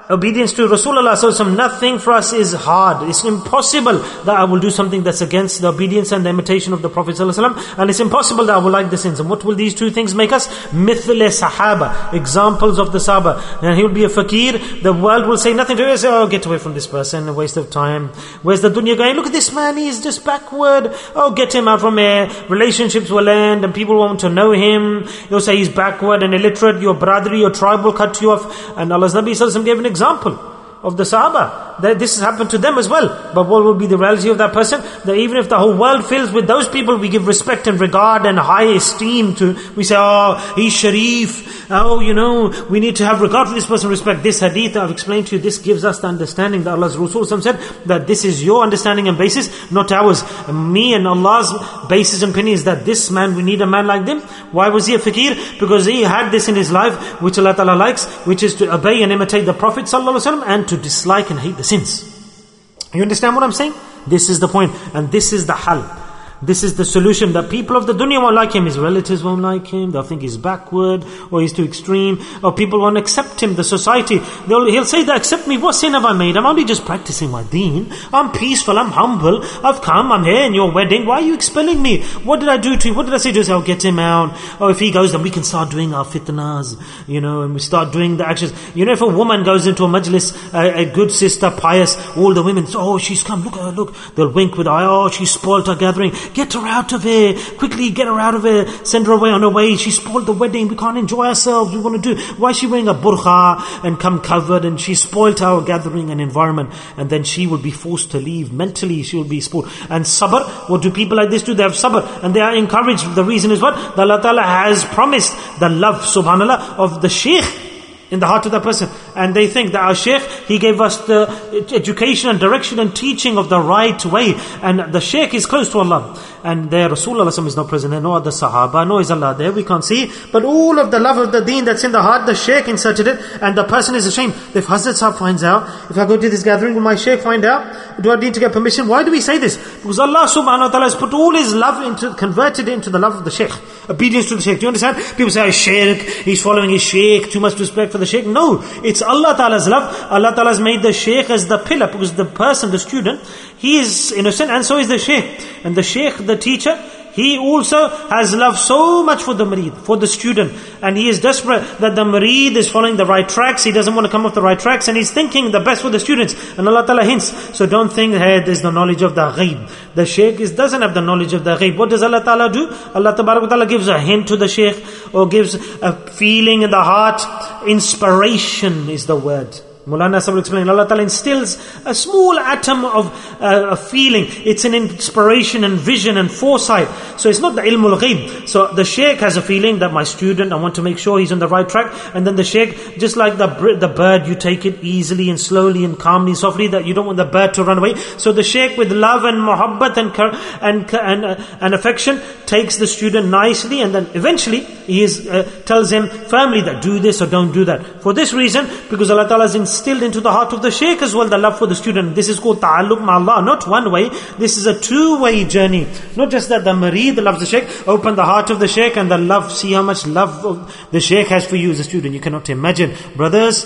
obedience to Rasulullah sallallahu alaihi wasallam, nothing for us is hard. It's impossible that I will do something that's against the obedience and the imitation of the Prophet sallallahu alaihi wasallam, and it's impossible that I will like the sins. And what will these two things make us? Mithle Sahaba, examples of the Sahaba. And he will be a fakir, the world will say nothing to him, say, oh, get away from this person, a waste of time. Where's the dunya going? Look at this man, he's just backward. Oh, get him out from here. Relationships will end and people want to know him. You'll say he's backward and illiterate, your brother, your tribe will cut you off. And Allah's Nabi sallallahu alaihi wasallam gave an example of the Sahaba, that this has happened to them as well. But what will be the reality of that person? That even if the whole world fills with those people, we give respect and regard and high esteem to, we say, oh, he's Sharif, oh, you know, we need to have regard for this person, respect. This hadith I've explained to you, this gives us the understanding that Allah's Rasul said, that this is your understanding and basis, not ours. And me and Allah's basis and opinion is that this man, we need a man like them. Why was he a fakir? Because he had this in his life, which Allah Ta'ala likes, which is to obey and imitate the Prophet Sallallahu Alaihi Wasallam, and to dislike and hate the sins. You understand what I'm saying? This is the point, and this is the hal. This is the solution, that people of the dunya won't like him, his relatives won't like him, they'll think he's backward, or he's too extreme, or people won't accept him, the society. They'll, he'll say, that accept me, what sin have I made? I'm only just practicing my deen, I'm peaceful, I'm humble, I've come, I'm here in your wedding, why are you expelling me? What did I do to you? What did I say to you? Oh, get him out. Oh, if he goes, then we can start doing our fitnas, you know, and we start doing the actions. You know, if a woman goes into a majlis, a, a good sister, pious, all the women, oh, she's come, look at her, look, they'll wink with her eye, oh, she spoiled our gathering. Get her out of here. Quickly get her out of here. Send her away on her way. She spoiled the wedding. We can't enjoy ourselves. We want to do. Why is she wearing a burqa and come covered? And she spoiled our gathering and environment. And then she will be forced to leave. Mentally she will be spoiled. And sabr, what do people like this do? They have sabr. And they are encouraged. The reason is what? That Allah Ta'ala has promised the love, subhanAllah, of the shaykh in the heart of that person. And they think that our shaykh, he gave us the education and direction and teaching of the right way. And the shaykh is close to Allah. And there Rasulullah is not present, and no other Sahaba, no is Allah there, we can't see. But all of the love of the deen that's in the heart, the shaykh inserted it, and the person is ashamed. If Hazrat Sahab finds out, if I go to this gathering, will my shaykh find out? Do I need to get permission? Why do we say this? Because Allah subhanahu wa ta'ala has put all His love into, converted it into the love of the shaykh. Obedience to the shaykh. Do you understand? People say, shaykh, he's following his shaykh, too much respect for the shaykh. No, it's Allah Ta'ala's love. Allah Ta'ala has made the shaykh as the pillar, because the person, the student, he is innocent, and so is the shaykh. And the shaykh, the teacher, he also has love so much for the murid, for the student. And he is desperate that the murid is following the right tracks. He doesn't want to come off the right tracks, and he's thinking the best for the students. And Allah Ta'ala hints. So don't think, hey, there's the knowledge of the ghaib. The shaykh is, doesn't have the knowledge of the ghaib. What does Allah Ta'ala do? Allah Ta'ala gives a hint to the shaykh, or gives a feeling in the heart. Inspiration is the word. Mulana Sahib explained, Allah Ta'ala instills a small atom of uh, a feeling. It's an inspiration and vision and foresight. So it's not the ilmul ghaib. So the shaykh has a feeling that my student, I want to make sure he's on the right track. And then the shaykh, just like the the bird, you take it easily and slowly and calmly, softly, that you don't want the bird to run away. So the shaykh, with love and muhabbat and and and, uh, and affection, takes the student nicely, and then eventually he is, uh, tells him firmly that do this or don't do that. For this reason, because Allah Ta'ala has instilled into the heart of the shaykh as well the love for the student. This is called ta'alluq ma Allah, not one way. This is a two-way journey. Not just that the murid loves the shaykh, open the heart of the shaykh, and the love, see how much love the shaykh has for you as a student. You cannot imagine. Brothers,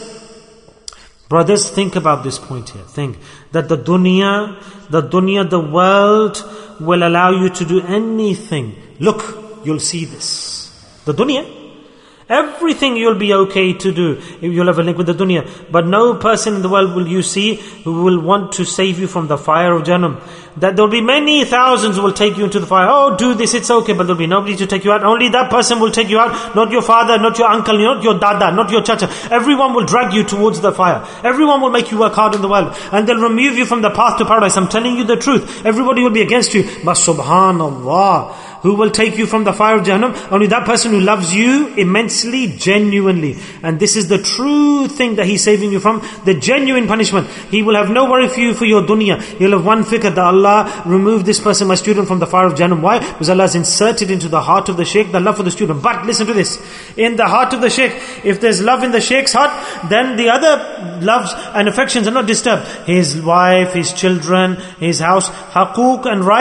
brothers, think about this point here. Think that the dunya, the dunya, the world will allow you to do anything. Look, you'll see this. The dunya, everything you'll be okay to do. You'll have a link with the dunya. But no person in the world will you see who will want to save you from the fire of Jahannam. That there'll be many thousands who will take you into the fire. Oh, do this, it's okay. But there'll be nobody to take you out. Only that person will take you out. Not your father, not your uncle, not your dada, not your chacha. Everyone will drag you towards the fire. Everyone will make you work hard in the world. And they'll remove you from the path to paradise. I'm telling you the truth. Everybody will be against you. But subhanallah, who will take you from the fire of Jahannam? Only that person who loves you immensely, genuinely. And this is the true thing that He's saving you from, the genuine punishment. He will have no worry for you for your dunya. He'll have one fikr, that Allah remove this person, my student, from the fire of Jahannam. Why? Because Allah has inserted into the heart of the shaykh the love for the student. But listen to this. In the heart of the shaykh, if there's love in the shaykh's heart, then the other loves and affections are not disturbed. His wife, his children, his house, haqooq and rights,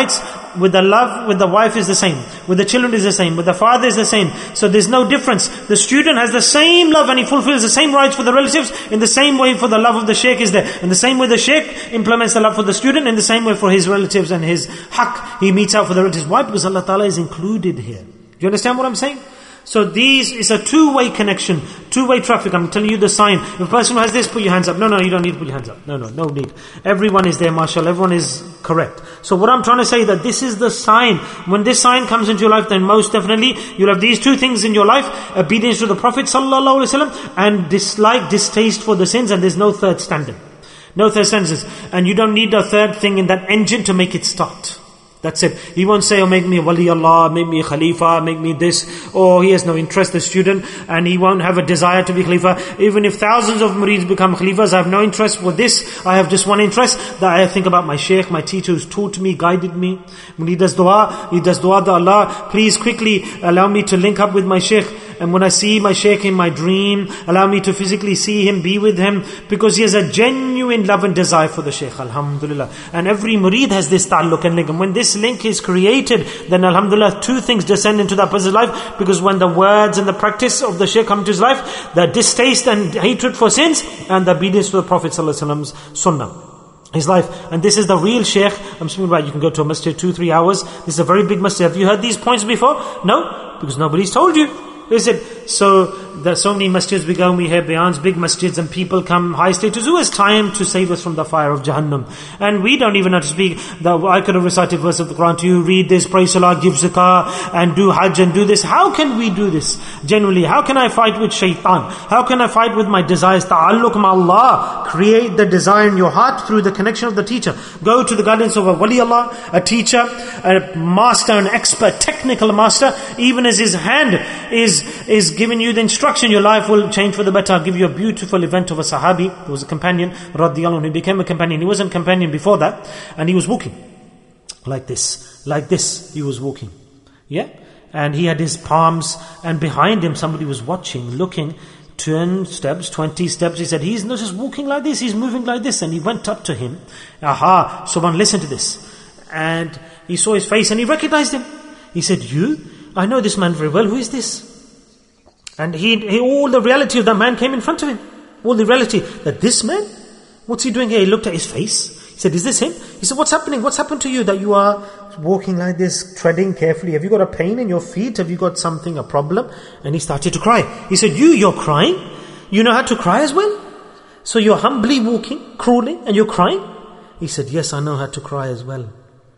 with the love, with the wife is the same, with the children is the same, with the father is the same. So there's no difference. The student has the same love and he fulfills the same rights for the relatives. In the same way for the love of the sheikh is there. In the same way the sheikh implements the love for the student, in the same way for his relatives and his haqq, he meets out for the relatives. Why? Because Allah Ta'ala is included here. Do you understand what I'm saying? So these is a two-way connection, two-way traffic. I'm telling you the sign. If a person who has this, put your hands up. No, no, you don't need to put your hands up. No, no, no need. Everyone is there, mashallah. Everyone is correct. So what I'm trying to say, that this is the sign. When this sign comes into your life, then most definitely you'll have these two things in your life: obedience to the Prophet sallallahu alaihi wasallam and dislike, distaste for the sins. And there's no third standard, no third standards. And you don't need a third thing in that engine to make it start. That's it. He won't say, oh, make me a wali Allah, make me a khalifa, make me this. Or he has no interest, the student, and he won't have a desire to be khalifa. Even if thousands of murids become khalifas, I have no interest for this. I have just one interest, that I think about my shaykh, my teacher who's taught me, guided me. When he does dua, he does dua to Allah, please quickly allow me to link up with my shaykh. And when I see my shaykh in my dream, allow me to physically see him, be with him, because he has a genuine love and desire for the shaykh, alhamdulillah. And every murid has this ta'alluq and link. And when this link is created, then alhamdulillah, two things descend into that person's life. Because when the words and the practice of the shaykh come to his life, the distaste and hatred for sins, and the obedience to the Prophet sallallahu alaihi wasallam's sunnah, his life. And this is the real shaykh. I'm speaking about, you can go to a masjid two, three hours. This is a very big masjid. Have you heard these points before? No? Because nobody's told you. Is it? So, there's so many masjids we go and we hear bayans, big masjids, and people come high status. Who has time to save us from the fire of Jahannam? And we don't even know to speak. The, I could have recited verse of the Quran to you, read this, pray salah, give zakah, and do hajj and do this. How can we do this? Generally, how can I fight with shaitan? How can I fight with my desires? Ta'alluq ma Allah. Create the desire in your heart through the connection of the teacher. Go to the guidance of a wali Allah, a teacher, a master, an expert, technical master. Even as his hand is is giving you the instruction, your life will change for the better. I'll give you a beautiful event of a sahabi who was a companion, radiyallahu anhu. He became a companion. He wasn't a companion before that, and he was walking like this, like this. He was walking, yeah, and he had his palms, and behind him somebody was watching, looking. ten steps, twenty steps. He said, he's not just walking like this, he's moving like this. And he went up to him. Aha, Subhan, listen to this. And he saw his face and he recognized him. He said, you? I know this man very well. Who is this? And he, he, all the reality of that man came in front of him. All the reality that this man, what's he doing here? He looked at his face. He said, is this him? He said, what's happening? What's happened to you that you are walking like this, treading carefully? Have you got a pain in your feet? Have you got something, a problem? And he started to cry. He said, you, you're crying? You know how to cry as well? So you're humbly walking, crawling, and you're crying? He said, yes, I know how to cry as well.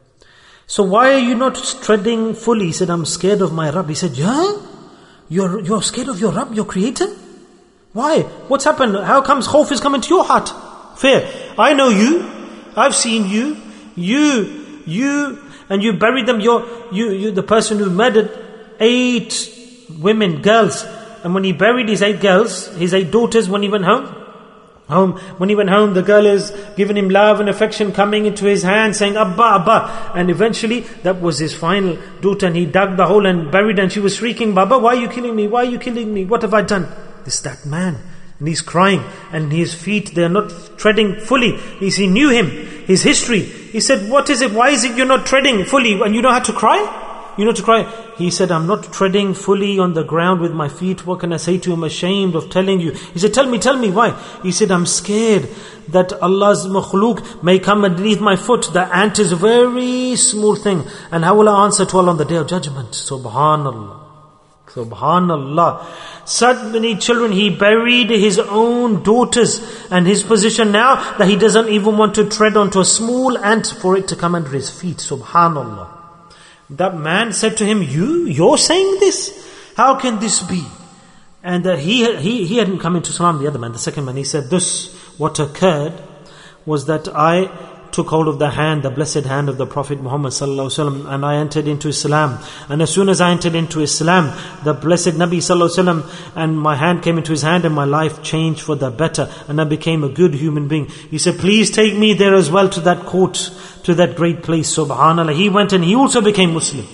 So why are you not treading fully? He said, I'm scared of my Rabb. He said, yeah? You're, you're scared of your Rabb, your Creator? Why? What's happened? How comes khawf is coming to your heart? Fair. I know you. I've seen you. You, you, and you buried them. You're, you, you, the person who murdered eight women, girls. And when he buried his eight girls, his eight daughters, when he went home, home, when he went home, the girl is giving him love and affection, coming into his hand, saying, Abba, Abba. And eventually, that was his final daughter, and he dug the hole and buried her, and she was shrieking, Baba, why are you killing me? Why are you killing me? What have I done? This, that man. And he's crying, and his feet, they're not treading fully. He knew him, his history. He said, what is it? Why is it you're not treading fully? And you know how to cry? You know to cry? He said, I'm not treading fully on the ground with my feet. What can I say to you? I'm ashamed of telling you. He said, tell me, tell me, why? He said, I'm scared that Allah's makhluk may come underneath my foot. The ant is a very small thing. And how will I answer to Allah on the Day of Judgment? Subhanallah. Subhanallah. So many children, he buried his own daughters, and his position now that he doesn't even want to tread onto a small ant for it to come under his feet. Subhanallah. That man said to him, you, you're saying this? How can this be? And uh, he, he, he hadn't come into Islam, the other man, the second man. He said, this, what occurred was that I took hold of the hand, the blessed hand of the Prophet Muhammad sallallahu alaihi wasallam, and I entered into Islam. And as soon as I entered into Islam, the blessed Nabi sallallahu alaihi wasallam, and my hand came into his hand, and my life changed for the better, and I became a good human being. He said, please take me there as well, to that court, to that great place. Subhanallah. He went and he also became Muslim.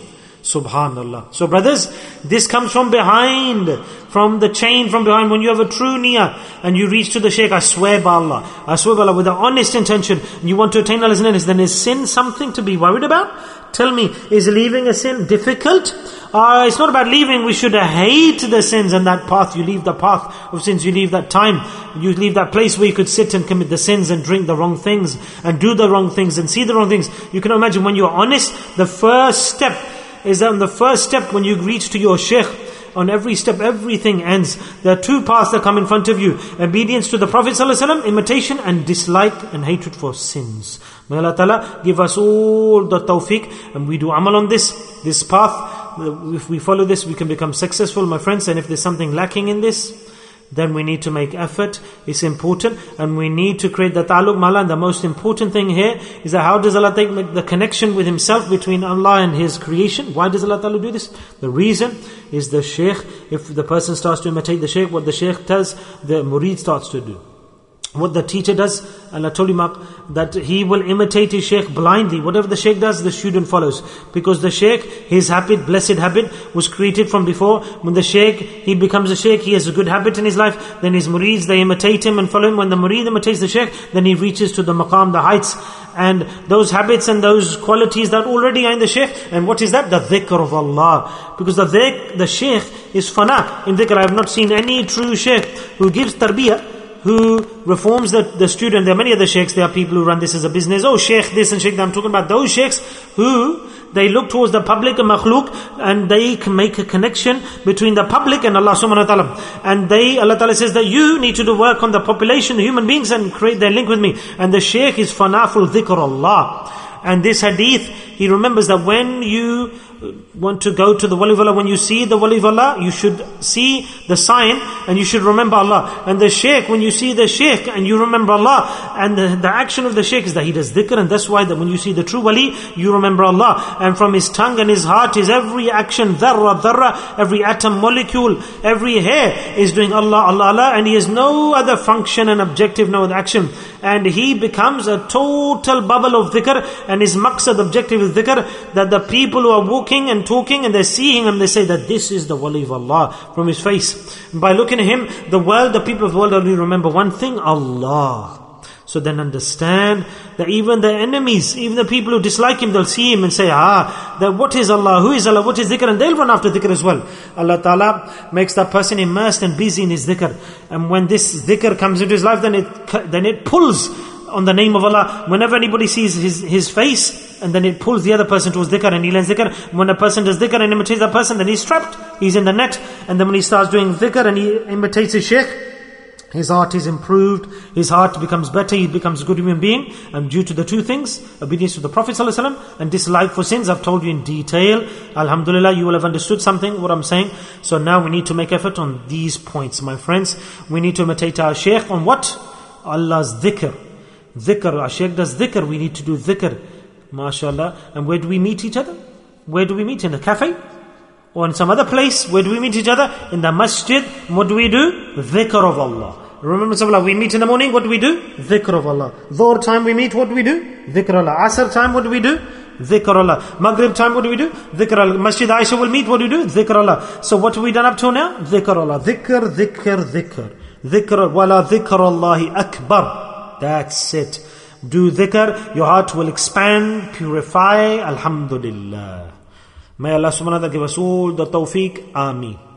Subhanallah. So brothers, this comes from behind, from the chain from behind. When you have a true niyyah and you reach to the shaykh, I swear by Allah, I swear by Allah, with an honest intention, you want to attain Allah's nearness, then is sin something to be worried about? Tell me, is leaving a sin difficult? Uh, it's not about leaving, we should hate the sins and that path. You leave the path of sins, you leave that time, you leave that place where you could sit and commit the sins and drink the wrong things and do the wrong things and see the wrong things. You can imagine when you're honest, the first step is that on the first step when you reach to your shaykh, on every step everything ends. There are two paths that come in front of you: obedience to the Prophet ﷺ, imitation, and dislike and hatred for sins. May Allah Ta'ala give us all the tawfiq, and we do amal on this, this path. If we follow this, we can become successful, my friends. And if there's something lacking in this, then we need to make effort. It's important, and we need to create the ta'alluq ma'Allah. And the most important thing here is that how does Allah take the connection with Himself between Allah and His creation? Why does Allah Ta'ala do this? The reason is the shaykh. If the person starts to imitate the shaykh, what the shaykh does, the murid starts to do. What the teacher does, Allah told him that he will imitate his shaykh blindly. Whatever the shaykh does, the student follows. Because the shaykh, his habit, blessed habit, was created from before. When the shaykh, he becomes a shaykh, he has a good habit in his life, then his murids, they imitate him and follow him. When the murid imitates the shaykh, then he reaches to the maqam, the heights. And those habits and those qualities that already are in the shaykh. And what is that? The dhikr of Allah. Because the dhikr, the shaykh is fana in dhikr. I have not seen any true shaykh who gives tarbiyah, who reforms the, the student. There are many other sheikhs, there are people who run this as a business. Oh, sheikh this and sheikh that. I'm talking about those sheikhs who, they look towards the public and makhluk, and they can make a connection between the public and Allah subhanahu wa ta'ala. And they, Allah ta'ala says that you need to do work on the population, the human beings, and create their link with me. And the sheikh is fanaful dhikr Allah. And this hadith, he remembers that when you want to go to the wali of Allah, when you see the wali of Allah, you should see the sign and you should remember Allah. And the shaykh, when you see the shaykh and you remember Allah, and the, the action of the shaykh is that he does dhikr, and that's why that when you see the true wali, you remember Allah. And from his tongue and his heart is every action, dharra, dharra, every atom, molecule, every hair is doing Allah, Allah, Allah, and he has no other function and objective, no other action. And he becomes a total bubble of dhikr, and his maqsad, objective is dhikr, that the people who are walking and talking and they're seeing him, they say that this is the wali of Allah from his face. And by looking at him, the world, the people of the world only remember one thing, Allah. So then understand that even the enemies, even the people who dislike him, they'll see him and say, ah, that what is Allah, who is Allah, what is dhikr, and they'll run after dhikr as well. Allah Ta'ala makes that person immersed and busy in his dhikr. And when this dhikr comes into his life, then it then it pulls on the name of Allah. Whenever anybody sees his, his face, and then it pulls the other person towards dhikr, and he learns dhikr. When a person does dhikr and imitates that person, then he's trapped, he's in the net. And then when he starts doing dhikr and he imitates his shaykh, his heart is improved, his heart becomes better, he becomes a good human being. And due to the two things, obedience to the Prophet ﷺ and dislike for sins, I've told you in detail. Alhamdulillah, you will have understood something, what I'm saying. So now we need to make effort on these points, my friends. We need to imitate our shaykh on what? Allah's dhikr. Dhikr, our shaykh does dhikr, we need to do dhikr. MashaAllah. And where do we meet each other? Where do we meet? In a cafe? Or in some other place? Where do we meet each other? In the masjid. What do we do? Dhikr of Allah. Remember, Allah, we meet in the morning, what do we do? Dhikr of Allah. Dhuhr time we meet, what do we do? Dhikr Allah. Asr time, what do we do? Dhikr Allah. Maghrib time, what do we do? Dhikr Allah. Masjid Aisha will meet, what do we do? Dhikr Allah. So what have we done up to now? Dhikr Allah. Dhikr, dhikr, dhikr. Dhikr, wala dhikr Allahi akbar. That's it. Do dhikr, your heart will expand, purify. Alhamdulillah. May Allah subhanahu wa ta'ala give us all the tawfiq. Ameen.